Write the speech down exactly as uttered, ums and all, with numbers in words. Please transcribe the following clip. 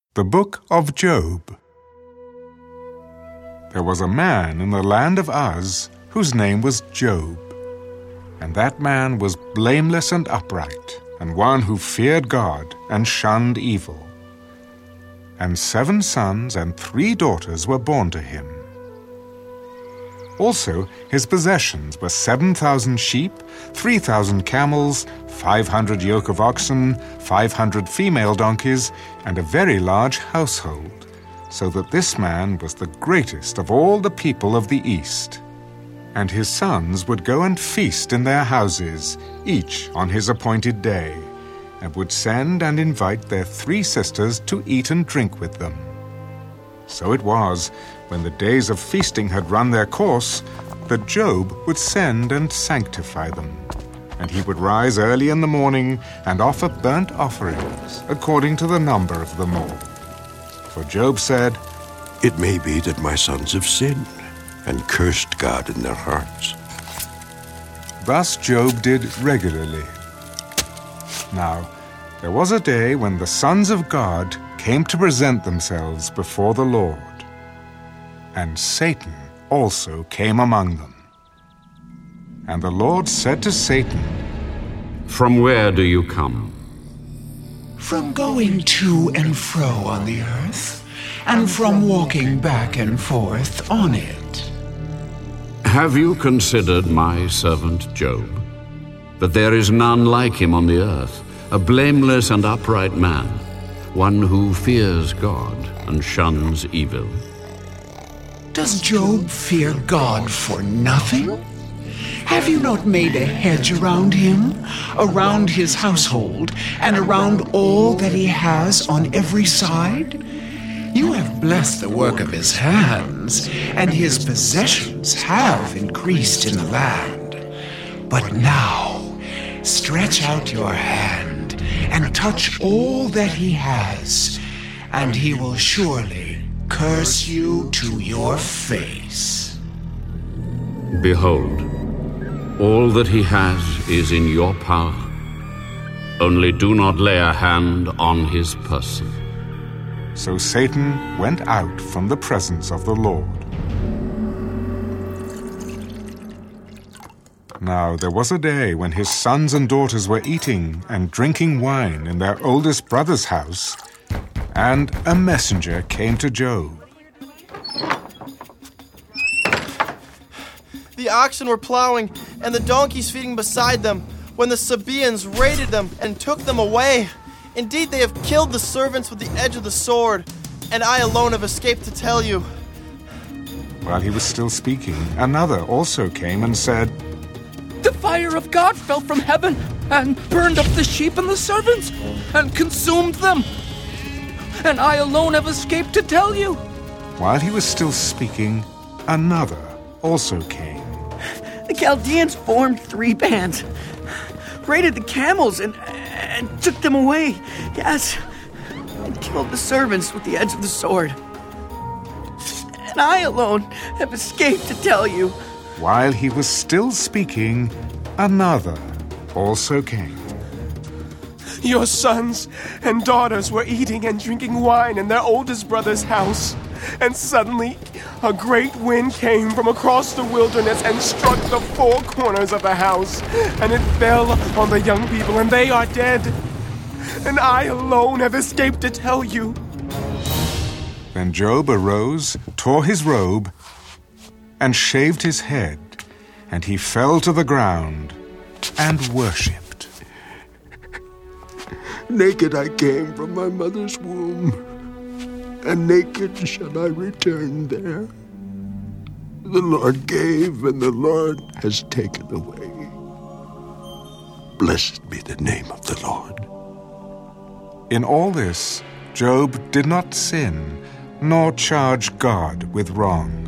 The Book of Job. There was a man in the land of Uz whose name was Job, and that man was blameless and upright, and one who feared God and shunned evil. And seven sons and three daughters were born to him. Also his possessions were seven thousand sheep, three thousand camels, five hundred yoke of oxen, five hundred female donkeys, and a very large household, so that this man was the greatest of all the people of the East. And his sons would go and feast in their houses, each on his appointed day, and would send and invite their three sisters to eat and drink with them. So it was, when the days of feasting had run their course, that Job would send and sanctify them. And he would rise early in the morning and offer burnt offerings, according to the number of them all. For Job said, "It may be that my sons have sinned and cursed God in their hearts." Thus Job did regularly. Now, there was a day when the sons of God came to present themselves before the Lord, and Satan also came among them. And the Lord said to Satan, "From where do you come?" "From going to and fro on the earth, and from walking back and forth on it." Have you considered my servant Job? That there is none like him on the earth, a blameless and upright man, one who fears God and shuns evil. Does Job fear God for nothing? Have you not made a hedge around him, around his household, and around all that he has on every side? You have blessed the work of his hands, and his possessions have increased in the land. But now, stretch out your hand and touch all that he has, and he will surely curse you to your face. Behold, all that he has is in your power. Only do not lay a hand on his person. So Satan went out from the presence of the Lord. Now there was a day when his sons and daughters were eating and drinking wine in their oldest brother's house, and a messenger came to Job. The oxen were plowing, and the donkeys feeding beside them, when the Sabaeans raided them and took them away. Indeed, they have killed the servants with the edge of the sword, and I alone have escaped to tell you. While he was still speaking, another also came and said, "The fire of God fell from heaven and burned up the sheep and the servants and consumed them. And I alone have escaped to tell you." While he was still speaking, another also came. "The Chaldeans formed three bands, raided the camels and, and took them away. Yes, and killed the servants with the edge of the sword. And I alone have escaped to tell you." While he was still speaking, another also came. "Your sons and daughters were eating and drinking wine in their oldest brother's house, and suddenly a great wind came from across the wilderness and struck the four corners of the house, and it fell on the young people, and they are dead. And I alone have escaped to tell you." Then Job arose, tore his robe, and shaved his head, and he fell to the ground and worshipped. Naked I came from my mother's womb, and naked shall I return there. The Lord gave, and the Lord has taken away. Blessed be the name of the Lord. In all this, Job did not sin, nor charge God with wrong.